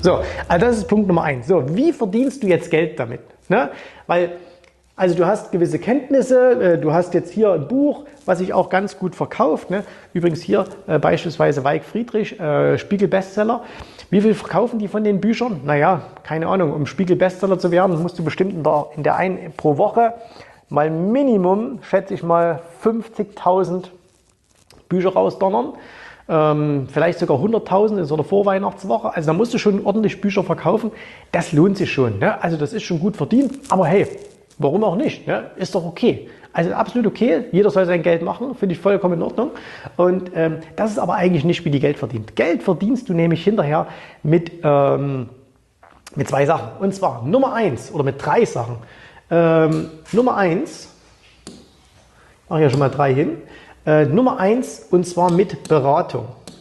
So, also das ist Punkt Nummer 1. So, wie verdienst du jetzt Geld damit? Ne? Weil, also du hast gewisse Kenntnisse, du hast jetzt hier ein Buch, was sich auch ganz gut verkauft. Ne? Übrigens hier beispielsweise Weik Friedrich, Spiegel-Bestseller. Wie viel verkaufen die von den Büchern? Naja, keine Ahnung, um Spiegel-Bestseller zu werden, musst du bestimmt in der einen pro Woche mal Minimum, schätze ich mal, 50.000 Bücher rausdonnern. Vielleicht sogar 100.000 in so einer Vorweihnachtswoche. Also da musst du schon ordentlich Bücher verkaufen. Das lohnt sich schon. Ne? Also das ist schon gut verdient. Aber hey, warum auch nicht? Ne? Ist doch okay. Also absolut okay. Jeder soll sein Geld machen. Finde ich vollkommen in Ordnung. Und das ist aber eigentlich nicht, wie die Geld verdient. Geld verdienst du nämlich hinterher mit 2 Sachen. Und zwar Nummer 1 oder mit 3 Sachen. Nummer 1, ich mache hier schon mal 3 hin. Nummer 1 und zwar mit Beratung.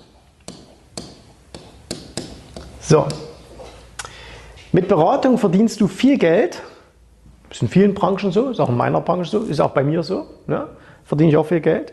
So, mit Beratung verdienst du viel Geld. Ist in vielen Branchen so, ist auch in meiner Branche so, ist auch bei mir so. Ne? Verdiene ich auch viel Geld.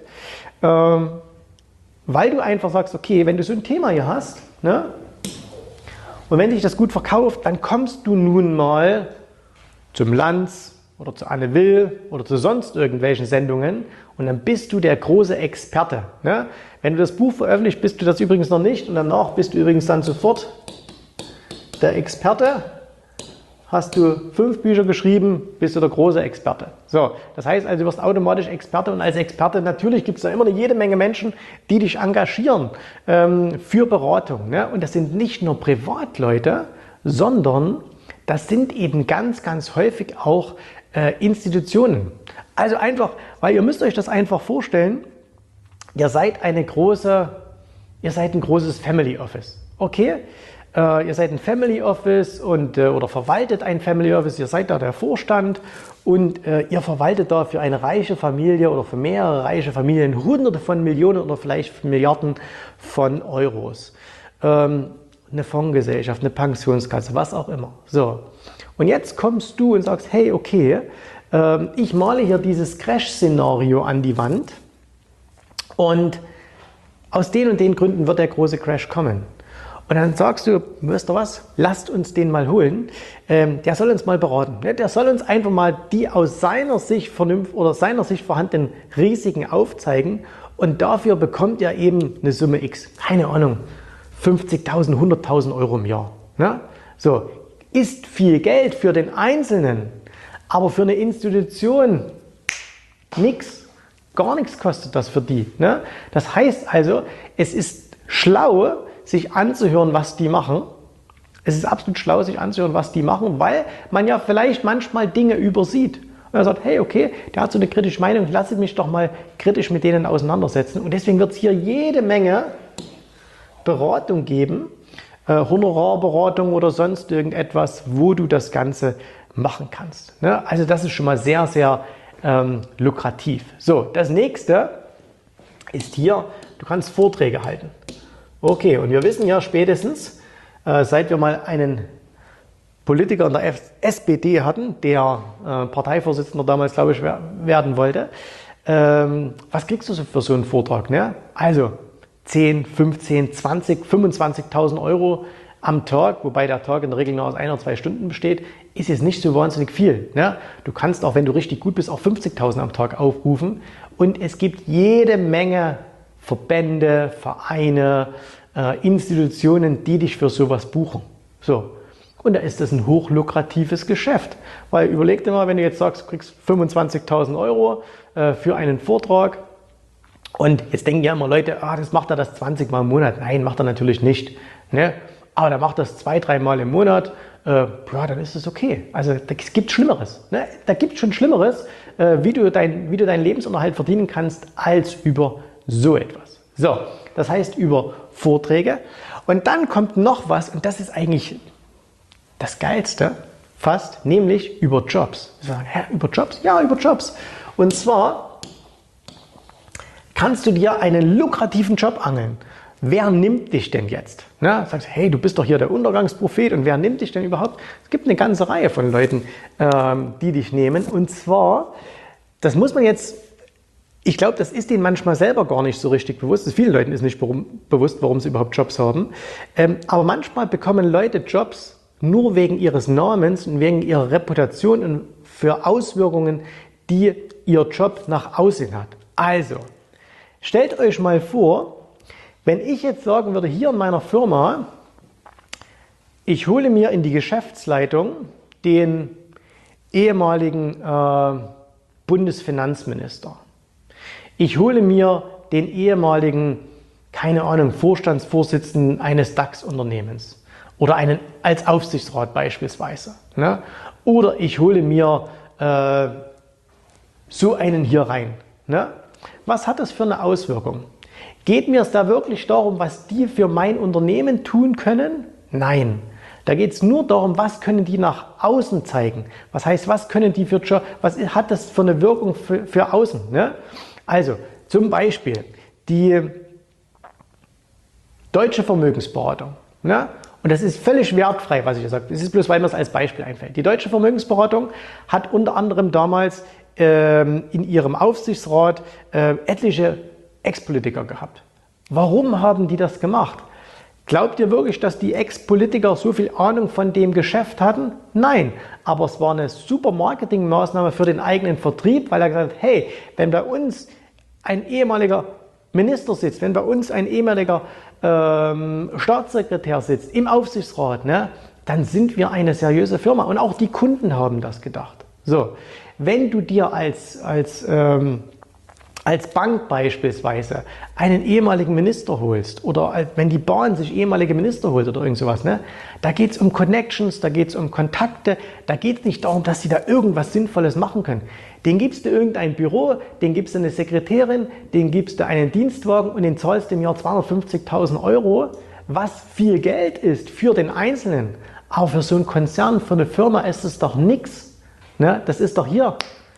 Weil du einfach sagst, okay, wenn du so ein Thema hier hast, ne? Und wenn dich das gut verkauft, dann kommst du nun mal zum Lanz oder zu Anne Will oder zu sonst irgendwelchen Sendungen und dann bist du der große Experte. Ne? Wenn du das Buch veröffentlicht, bist du das übrigens noch nicht und danach bist du übrigens dann sofort der Experte. Hast du 5 Bücher geschrieben, bist du der große Experte. So, das heißt also, du wirst automatisch Experte und als Experte, natürlich gibt es da immer eine jede Menge Menschen, die dich engagieren für Beratung. Ne? Und das sind nicht nur Privatleute, sondern das sind eben ganz, ganz häufig auch Institutionen. Also einfach, weil ihr müsst euch das einfach vorstellen, ihr seid ein großes Family Office. Okay? Ihr seid ein Family Office oder verwaltet ein Family Office, ihr seid da der Vorstand und ihr verwaltet da für eine reiche Familie oder für mehrere reiche Familien Hunderte von Millionen oder vielleicht Milliarden von Euros. Eine Fondsgesellschaft, eine Pensionskasse, was auch immer. So. Und jetzt kommst du und sagst, hey, okay, ich male hier dieses Crash-Szenario an die Wand und aus den und den Gründen wird der große Crash kommen. Und dann sagst du, wisst ihr was, lasst uns den mal holen, der soll uns mal beraten. Ne? Der soll uns einfach mal die aus seiner Sicht vorhandenen Risiken aufzeigen und dafür bekommt er eben eine Summe X. Keine Ahnung, 50.000, 100.000 Euro im Jahr. Ne? So, ist viel Geld für den Einzelnen, aber für eine Institution nix, gar nichts kostet das für die. Ne? Das heißt also, es ist schlau, sich anzuhören, was die machen. Es ist absolut schlau, sich anzuhören, was die machen, weil man ja vielleicht manchmal Dinge übersieht. Und er sagt, hey, okay, der hat so eine kritische Meinung, lasst mich doch mal kritisch mit denen auseinandersetzen. Und deswegen wird es hier jede Menge Beratung geben, Honorarberatung oder sonst irgendetwas, wo du das Ganze machen kannst. Ne? Also das ist schon mal sehr, sehr lukrativ. So, das nächste ist hier, du kannst Vorträge halten. Okay, und wir wissen ja spätestens, seit wir mal einen Politiker in der SPD hatten, der Parteivorsitzender damals, glaube ich, werden wollte, was kriegst du für so einen Vortrag? Ne? Also 10, 15, 20, 25.000 Euro am Tag, wobei der Tag in der Regel nur aus 1 oder 2 Stunden besteht, ist jetzt nicht so wahnsinnig viel. Ne? Du kannst auch, wenn du richtig gut bist, auch 50.000 am Tag aufrufen. Und es gibt jede Menge Verbände, Vereine, Institutionen, die dich für sowas buchen. So. Und da ist das ein hochlukratives Geschäft. Weil überleg dir mal, wenn du jetzt sagst, du kriegst 25.000 Euro für einen Vortrag, und jetzt denken ja immer Leute, das macht er das 20 Mal im Monat. Nein, macht er natürlich nicht. Ne? Aber der macht das 2, 3 Mal im Monat. Ja, dann ist es okay. Also es gibt Schlimmeres. Ne? Da gibt es schon Schlimmeres, wie du deinen Lebensunterhalt verdienen kannst, als über so etwas. So, das heißt über Vorträge. Und dann kommt noch was, und das ist eigentlich das Geilste fast, nämlich über Jobs. Wir sagen, über Jobs? Ja, über Jobs. Und zwar kannst du dir einen lukrativen Job angeln. Wer nimmt dich denn jetzt? Ne? Sagst, hey, du bist doch hier der Untergangsprophet und wer nimmt dich denn überhaupt? Es gibt eine ganze Reihe von Leuten, die dich nehmen. Und zwar, das muss man jetzt Ich glaube, das ist ihnen manchmal selber gar nicht so richtig bewusst. Vielen Leuten ist nicht bewusst, warum sie überhaupt Jobs haben. Aber manchmal bekommen Leute Jobs nur wegen ihres Namens und wegen ihrer Reputation und für Auswirkungen, die ihr Job nach außen hat. Also, stellt euch mal vor, wenn ich jetzt sagen würde, hier in meiner Firma, ich hole mir in die Geschäftsleitung den ehemaligen Bundesfinanzminister. Ich hole mir den ehemaligen, keine Ahnung, Vorstandsvorsitzenden eines DAX-Unternehmens oder einen als Aufsichtsrat beispielsweise. Ne? Oder ich hole mir so einen hier rein. Ne? Was hat das für eine Auswirkung? Geht mir es da wirklich darum, was die für mein Unternehmen tun können? Nein. Da geht es nur darum, was können die nach außen zeigen. Was heißt, was können die was hat das für eine Wirkung für außen? Ne? Also zum Beispiel die Deutsche Vermögensberatung. Ne? Und das ist völlig wertfrei, was ich sage. Das ist bloß, weil mir es als Beispiel einfällt. Die Deutsche Vermögensberatung hat unter anderem damals in ihrem Aufsichtsrat etliche Ex-Politiker gehabt. Warum haben die das gemacht? Glaubt ihr wirklich, dass die Ex-Politiker so viel Ahnung von dem Geschäft hatten? Nein, aber es war eine super Marketingmaßnahme für den eigenen Vertrieb, weil er gesagt hat, hey, wenn bei uns ein ehemaliger Minister sitzt, wenn bei uns ein ehemaliger Staatssekretär sitzt im Aufsichtsrat, ne, dann sind wir eine seriöse Firma und auch die Kunden haben das gedacht. So, wenn du dir als Bank beispielsweise einen ehemaligen Minister holst oder wenn die Bahn sich ehemalige Minister holt oder irgend sowas, ne? Da geht es um Connections, da geht es um Kontakte, da geht es nicht darum, dass sie da irgendwas Sinnvolles machen können. Den gibst du irgendein Büro, den gibst du eine Sekretärin, den gibst du einen Dienstwagen und den zahlst du im Jahr 250.000 €, was viel Geld ist für den Einzelnen. Aber für so einen Konzern, für eine Firma ist es doch nichts. Ne? Das ist doch hier.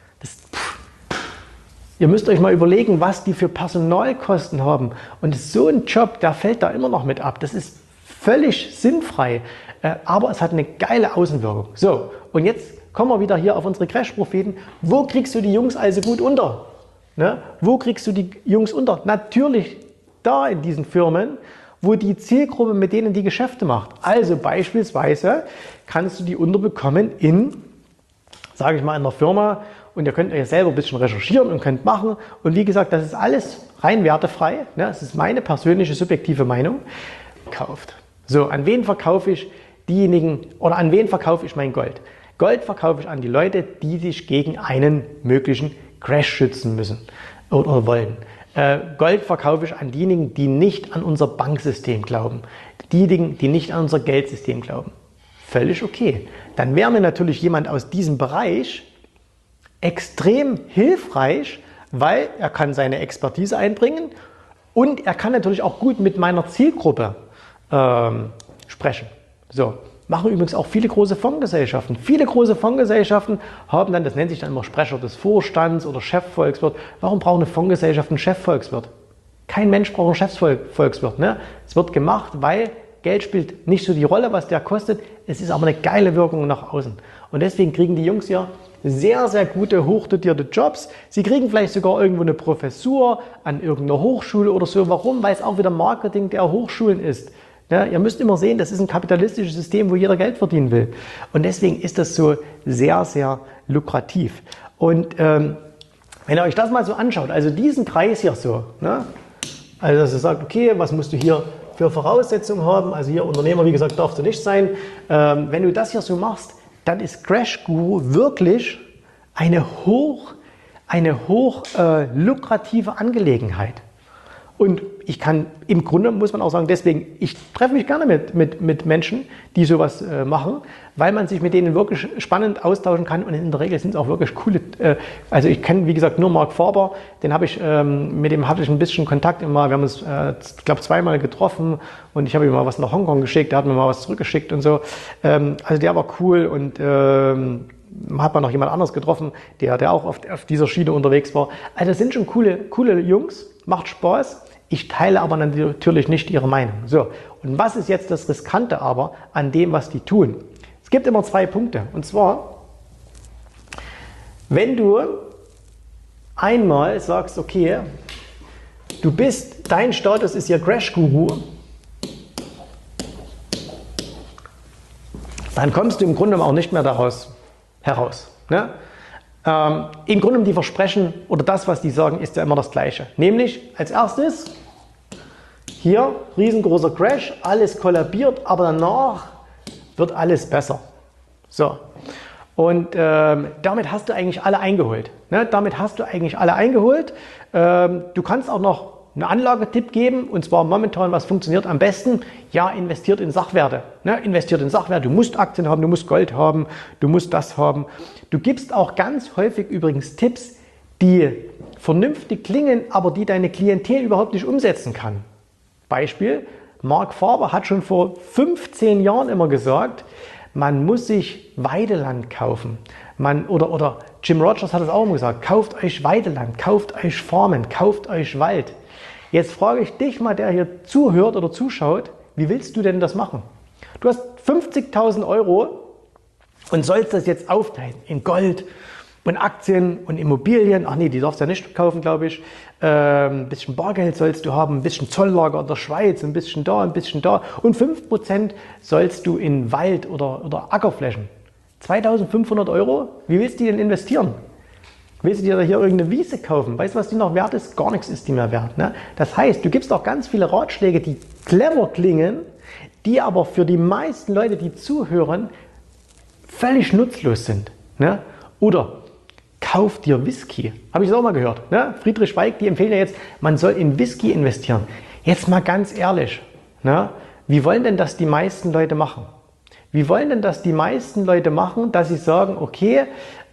Ihr müsst euch mal überlegen, was die für Personalkosten haben. Und so ein Job, der fällt da immer noch mit ab. Das ist völlig sinnfrei, aber es hat eine geile Außenwirkung. So, und jetzt kommen wir wieder hier auf unsere Crash-Propheten. Wo kriegst du die Jungs also gut unter? Ne? Wo kriegst du die Jungs unter? Natürlich da in diesen Firmen, wo die Zielgruppe mit denen die Geschäfte macht. Also beispielsweise kannst du die unterbekommen in, sage ich mal, in einer Firma, und ihr könnt euch selber ein bisschen recherchieren und könnt machen. Und wie gesagt, das ist alles rein wertefrei. Ne? Das ist meine persönliche, subjektive Meinung. Kauft. So, an wen verkaufe ich diejenigen oder an wen verkaufe ich mein Gold? Gold verkaufe ich an die Leute, die sich gegen einen möglichen Crash schützen müssen oder wollen. Gold verkaufe ich an diejenigen, die nicht an unser Banksystem glauben. Diejenigen, die nicht an unser Geldsystem glauben. Völlig okay. Dann wäre mir natürlich jemand aus diesem Bereich extrem hilfreich, weil er kann seine Expertise einbringen und er kann natürlich auch gut mit meiner Zielgruppe sprechen. So, machen übrigens auch viele große Fondsgesellschaften. Viele große Fondsgesellschaften haben dann, das nennt sich dann immer Sprecher des Vorstands oder Chefvolkswirt. Warum braucht eine Fondsgesellschaft einen Chefvolkswirt? Kein Mensch braucht einen Chefvolkswirt. Ne? Es wird gemacht, weil Geld spielt nicht so die Rolle, was der kostet. Es ist aber eine geile Wirkung nach außen. Und deswegen kriegen die Jungs ja sehr, sehr gute, hochdotierte Jobs. Sie kriegen vielleicht sogar irgendwo eine Professur an irgendeiner Hochschule oder so. Warum? Weil es auch wieder Marketing der Hochschulen ist. Ja, ihr müsst immer sehen, das ist ein kapitalistisches System, wo jeder Geld verdienen will. Und deswegen ist das so sehr, sehr lukrativ. Und wenn ihr euch das mal so anschaut, also diesen Kreis hier so, ne? Also dass ihr sagt, okay, was musst du hier für Voraussetzungen haben? Also hier Unternehmer, wie gesagt, darfst du nicht sein. Wenn du das hier so machst, dann ist Crash Guru wirklich eine hoch lukrative Angelegenheit. Und ich kann, im Grunde muss man auch sagen, deswegen, ich treffe mich gerne mit Menschen, die sowas machen, weil man sich mit denen wirklich spannend austauschen kann und in der Regel sind es auch wirklich coole, also ich kenne, wie gesagt, nur Mark Faber, den habe ich, mit dem hatte ich ein bisschen Kontakt immer, wir haben uns, ich glaube, zweimal getroffen und ich habe ihm mal was nach Hongkong geschickt, der hat mir mal was zurückgeschickt und so, also der war cool und hat man noch jemand anderes getroffen, der auch auf dieser Schiene unterwegs war. Also das sind schon coole Jungs, macht Spaß. Ich teile aber natürlich nicht ihre Meinung. So, und was ist jetzt das Riskante aber an dem, was die tun? Es gibt immer zwei Punkte. Und zwar, wenn du einmal sagst, okay, dein Status ist hier Crash-Guru, dann kommst du im Grunde auch nicht mehr daraus heraus. Ne? Im Grunde die Versprechen oder das, was die sagen, ist ja immer das Gleiche. Nämlich als erstes, hier riesengroßer Crash, alles kollabiert, aber danach wird alles besser. So. Und damit hast du eigentlich alle eingeholt. Ne? Damit hast du eigentlich alle eingeholt. Du kannst auch noch einen Anlagetipp geben, und zwar momentan, was funktioniert am besten? Ja, investiert in Sachwerte. Ne? Investiert in Sachwerte. Du musst Aktien haben, du musst Gold haben, du musst das haben. Du gibst auch ganz häufig übrigens Tipps, die vernünftig klingen, aber die deine Klientel überhaupt nicht umsetzen kann. Beispiel, Mark Faber hat schon vor 15 Jahren immer gesagt, man muss sich Weideland kaufen. Oder Jim Rogers hat es auch immer gesagt, kauft euch Weideland, kauft euch Farmen, kauft euch Wald. Jetzt frage ich dich mal, der hier zuhört oder zuschaut, wie willst du denn das machen? Du hast 50.000 Euro und sollst das jetzt aufteilen in Gold und Aktien und Immobilien. Ach nee, die darfst du ja nicht kaufen, glaube ich. Ein bisschen Bargeld sollst du haben, ein bisschen Zolllager in der Schweiz, ein bisschen da, ein bisschen da. Und 5% sollst du in Wald oder Ackerflächen. 2.500 Euro, wie willst du die denn investieren? Willst du dir hier irgendeine Wiese kaufen? Weißt du, was die noch wert ist? Gar nichts ist die mehr wert. Ne? Das heißt, du gibst auch ganz viele Ratschläge, die clever klingen, die aber für die meisten Leute, die zuhören, völlig nutzlos sind. Ne? Oder kauf dir Whisky. Habe ich das auch mal gehört. Ne? Friedrich Weig, die empfehlen ja jetzt, man soll in Whisky investieren. Jetzt mal ganz ehrlich, ne? Wie wollen denn das die meisten Leute machen? Wie wollen denn das die meisten Leute machen, dass sie sagen, okay,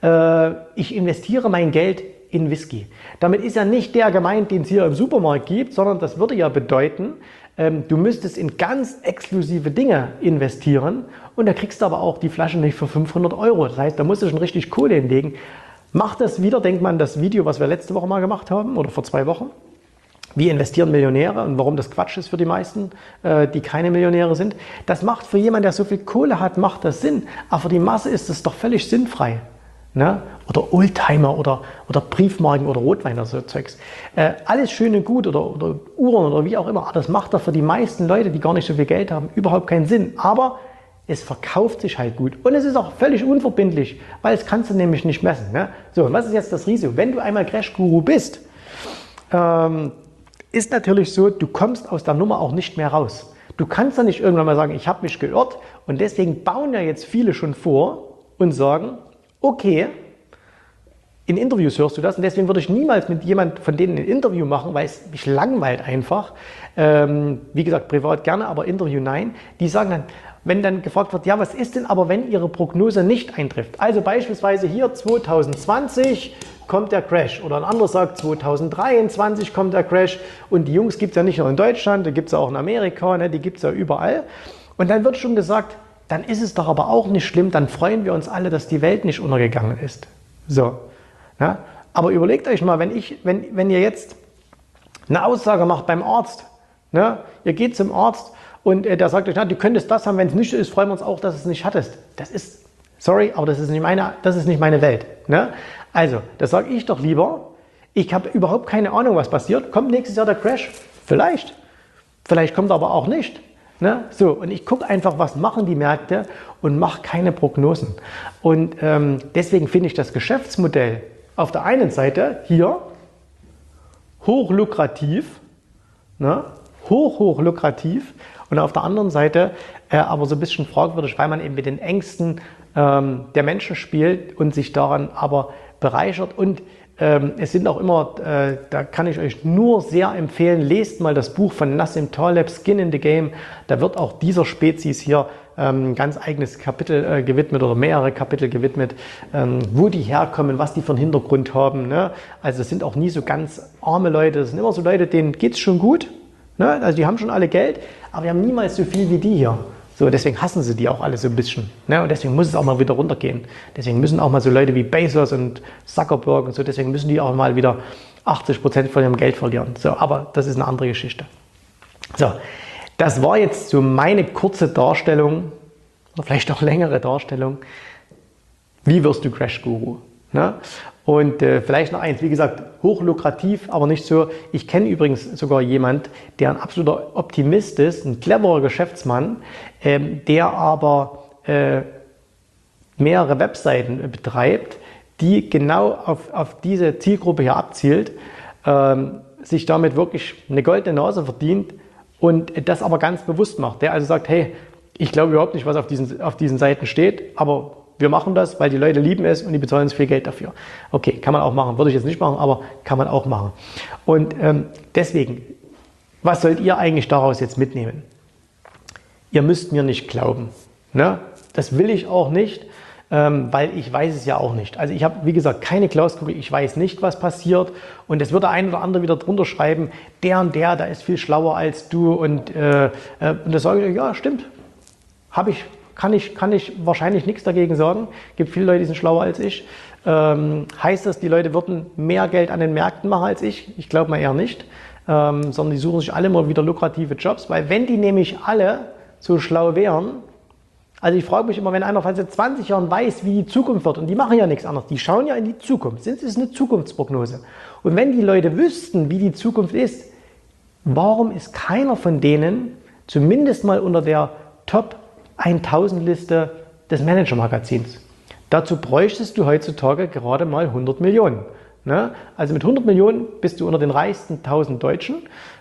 ich investiere mein Geld in Whisky. Damit ist ja nicht der gemeint, den es hier im Supermarkt gibt, sondern das würde ja bedeuten, du müsstest in ganz exklusive Dinge investieren und da kriegst du aber auch die Flasche nicht für 500 Euro. Das heißt, da musst du schon richtig Kohle hinlegen. Mach das wieder, denk mal an das Video, was wir letzte Woche mal gemacht haben oder vor 2 Wochen. Wie investieren Millionäre und warum das Quatsch ist für die meisten, die keine Millionäre sind. Das macht für jemanden, der so viel Kohle hat, macht das Sinn. Aber für die Masse ist das doch völlig sinnfrei. Ne? Oder Oldtimer oder Briefmarken oder Rotwein oder so Zeugs. Alles schön und gut oder Uhren oder wie auch immer. Das macht doch für die meisten Leute, die gar nicht so viel Geld haben, überhaupt keinen Sinn. Aber es verkauft sich halt gut. Und es ist auch völlig unverbindlich, weil es kannst du nämlich nicht messen. Ne? So, und was ist jetzt das Risiko? Wenn du einmal Crash-Guru bist, ist natürlich so, du kommst aus der Nummer auch nicht mehr raus. Du kannst dann nicht irgendwann mal sagen, ich habe mich geirrt. Und deswegen bauen ja jetzt viele schon vor und sagen, okay, in Interviews hörst du das und deswegen würde ich niemals mit jemand von denen ein Interview machen, weil es mich langweilt einfach. Wie gesagt, privat gerne, aber Interview nein. Die sagen dann, wenn dann gefragt wird, ja, was ist denn aber, wenn ihre Prognose nicht eintrifft? Also beispielsweise hier 2020 kommt der Crash oder ein anderer sagt 2023 kommt der Crash und die Jungs gibt es ja nicht nur in Deutschland, die gibt es ja auch in Amerika, ne, die gibt es ja überall. Und dann wird schon gesagt, dann ist es doch aber auch nicht schlimm, dann freuen wir uns alle, dass die Welt nicht untergegangen ist. So. Ja? Aber überlegt euch mal, wenn ihr jetzt eine Aussage macht beim Arzt, ne? Ihr geht zum Arzt und der sagt euch, na, du könntest das haben, wenn es nicht ist, freuen wir uns auch, dass es nicht hattest. Das ist, sorry, aber das ist nicht meine Welt. Ne? Also, das sage ich doch lieber, ich habe überhaupt keine Ahnung, was passiert. Kommt nächstes Jahr der Crash? Vielleicht. Vielleicht kommt er aber auch nicht. Ne? So, und ich gucke einfach, was machen die Märkte und mache keine Prognosen. Und deswegen finde ich das Geschäftsmodell auf der einen Seite hier hochlukrativ, ne? Hochlukrativ und auf der anderen Seite aber so ein bisschen fragwürdig, weil man eben mit den Ängsten der Menschen spielt und sich daran aber bereichert. Und es sind auch immer, da kann ich euch nur sehr empfehlen, lest mal das Buch von Nassim Taleb, Skin in the Game. Da wird auch dieser Spezies hier ein ganz eigenes Kapitel gewidmet oder mehrere Kapitel gewidmet, wo die herkommen, was die für einen Hintergrund haben. Ne? Also es sind auch nie so ganz arme Leute, das sind immer so Leute, denen geht es schon gut. Ne? Also die haben schon alle Geld, aber die haben niemals so viel wie die hier. So, deswegen hassen sie die auch alle so ein bisschen. Ne? Und deswegen muss es auch mal wieder runtergehen. Deswegen müssen auch mal so Leute wie Bezos und Zuckerberg und so, deswegen müssen die auch mal wieder 80% von ihrem Geld verlieren. So, aber das ist eine andere Geschichte. So, das war jetzt so meine kurze Darstellung, oder vielleicht auch längere Darstellung. Wie wirst du Crash-Guru? Ne? Und vielleicht noch eins, wie gesagt, hochlukrativ, aber nicht so. Ich kenne übrigens sogar jemand, der ein absoluter Optimist ist, ein cleverer Geschäftsmann, der aber mehrere Webseiten betreibt, die genau auf diese Zielgruppe hier abzielt, sich damit wirklich eine goldene Nase verdient und das aber ganz bewusst macht. Der also sagt, hey, ich glaube überhaupt nicht, was auf diesen Seiten steht, aber wir machen das, weil die Leute lieben es und die bezahlen uns viel Geld dafür. Okay, kann man auch machen. Würde ich jetzt nicht machen, aber kann man auch machen. Und deswegen, was sollt ihr eigentlich daraus jetzt mitnehmen? Ihr müsst mir nicht glauben. Ne? Das will ich auch nicht, weil ich weiß es ja auch nicht. Also ich habe, wie gesagt, keine Glaskugel. Ich weiß nicht, was passiert. Und es wird der ein oder andere wieder drunter schreiben, der und der ist viel schlauer als du. Und da sage ich, ja, stimmt. Kann ich wahrscheinlich nichts dagegen sagen. Es gibt viele Leute, die sind schlauer als ich. Heißt das, die Leute würden mehr Geld an den Märkten machen als ich? Ich glaube mal eher nicht. Sondern die suchen sich alle mal wieder lukrative Jobs. Weil wenn die nämlich alle so schlau wären, also ich frage mich immer, wenn einer seit 20 Jahren weiß, wie die Zukunft wird, und die machen ja nichts anderes, die schauen ja in die Zukunft. Es ist eine Zukunftsprognose. Und wenn die Leute wüssten, wie die Zukunft ist, warum ist keiner von denen zumindest mal unter der Top 1000 Liste des Manager-Magazins? Dazu bräuchtest du heutzutage gerade mal 100 Millionen. Ne? Also mit 100 Millionen bist du unter den reichsten 1000 Deutschen.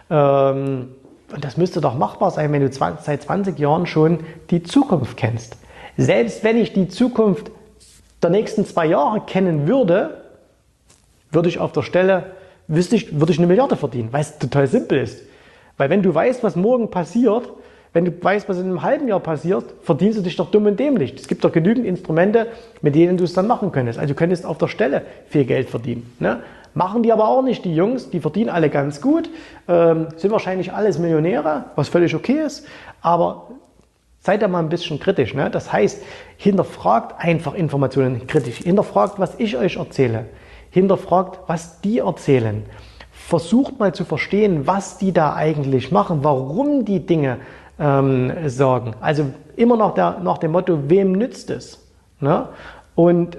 Und das müsste doch machbar sein, wenn du seit 20 Jahren schon die Zukunft kennst. Selbst wenn ich die Zukunft der nächsten 2 Jahre kennen würde, würde ich auf der Stelle, würde ich 1 Milliarde verdienen, weil es total simpel ist. Weil wenn du weißt, was morgen passiert, wenn du weißt, was in einem halben Jahr passiert, verdienst du dich doch dumm und dämlich. Es gibt doch genügend Instrumente, mit denen du es dann machen könntest. Also du könntest auf der Stelle viel Geld verdienen. Ne? Machen die aber auch nicht, die Jungs. Die verdienen alle ganz gut, sind wahrscheinlich alles Millionäre, was völlig okay ist. Aber seid da mal ein bisschen kritisch. Ne? Das heißt, hinterfragt einfach Informationen kritisch. Hinterfragt, was ich euch erzähle. Hinterfragt, was die erzählen. Versucht mal zu verstehen, was die da eigentlich machen, warum die Dinge sagen. Also immer nach dem Motto, wem nützt es? Ne? Und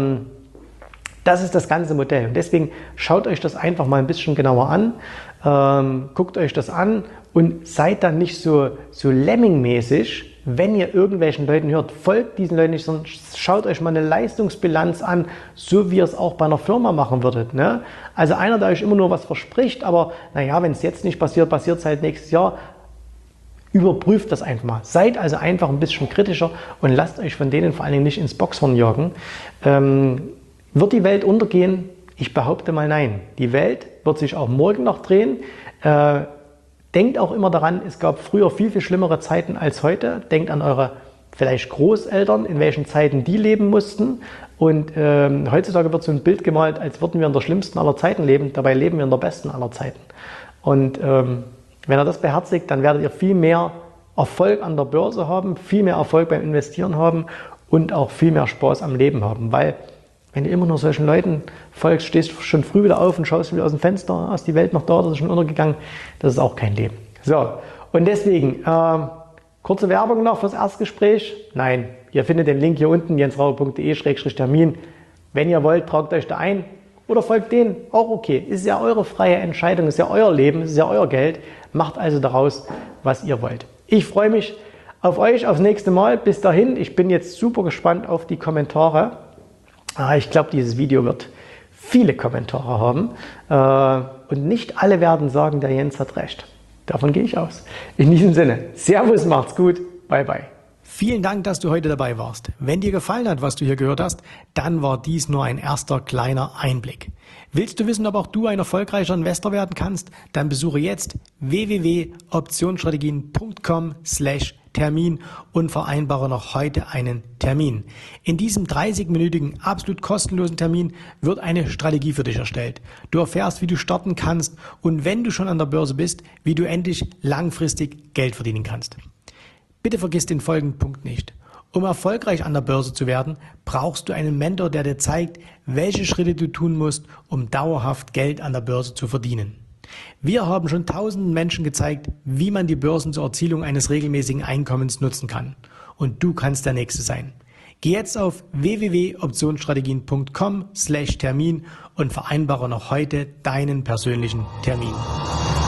das ist das ganze Modell. Und deswegen schaut euch das einfach mal ein bisschen genauer an, guckt euch das an und seid dann nicht so Lemming-mäßig, wenn ihr irgendwelchen Leuten hört. Folgt diesen Leuten nicht, sondern schaut euch mal eine Leistungsbilanz an, so wie ihr es auch bei einer Firma machen würdet. Ne? Also einer, der euch immer nur was verspricht, aber naja, wenn es jetzt nicht passiert, passiert es halt nächstes Jahr. Überprüft das einfach mal. Seid also einfach ein bisschen kritischer und lasst euch von denen vor allen Dingen nicht ins Boxhorn jagen. Wird die Welt untergehen? Ich behaupte mal nein. Die Welt wird sich auch morgen noch drehen. Denkt auch immer daran, es gab früher viel, viel schlimmere Zeiten als heute. Denkt an eure vielleicht Großeltern, in welchen Zeiten die leben mussten. Und heutzutage wird so ein Bild gemalt, als würden wir in der schlimmsten aller Zeiten leben. Dabei leben wir in der besten aller Zeiten. Und wenn ihr das beherzigt, dann werdet ihr viel mehr Erfolg an der Börse haben, viel mehr Erfolg beim Investieren haben und auch viel mehr Spaß am Leben haben. Weil wenn du immer nur solchen Leuten folgst, stehst du schon früh wieder auf und schaust wieder aus dem Fenster, ist die Welt noch da, das ist schon untergegangen, das ist auch kein Leben. So, und deswegen, kurze Werbung noch fürs Erstgespräch. Nein, ihr findet den Link hier unten, jensrauer.de/termin. Wenn ihr wollt, tragt euch da ein oder folgt denen, auch okay. Ist ja eure freie Entscheidung, ist ja euer Leben, ist ja euer Geld. Macht also daraus, was ihr wollt. Ich freue mich auf euch, aufs nächste Mal. Bis dahin, ich bin jetzt super gespannt auf die Kommentare. Ich glaube, dieses Video wird viele Kommentare haben und nicht alle werden sagen, der Jens hat recht. Davon gehe ich aus. In diesem Sinne, Servus, macht's gut, bye bye. Vielen Dank, dass du heute dabei warst. Wenn dir gefallen hat, was du hier gehört hast, dann war dies nur ein erster kleiner Einblick. Willst du wissen, ob auch du ein erfolgreicher Investor werden kannst? Dann besuche jetzt www.optionsstrategien.com/Termin und vereinbare noch heute einen Termin. In diesem 30-minütigen, absolut kostenlosen Termin wird eine Strategie für dich erstellt. Du erfährst, wie du starten kannst und wenn du schon an der Börse bist, wie du endlich langfristig Geld verdienen kannst. Bitte vergiss den folgenden Punkt nicht. Um erfolgreich an der Börse zu werden, brauchst du einen Mentor, der dir zeigt, welche Schritte du tun musst, um dauerhaft Geld an der Börse zu verdienen. Wir haben schon tausenden Menschen gezeigt, wie man die Börsen zur Erzielung eines regelmäßigen Einkommens nutzen kann. Und du kannst der Nächste sein. Geh jetzt auf www.optionsstrategien.com/Termin und vereinbare noch heute deinen persönlichen Termin.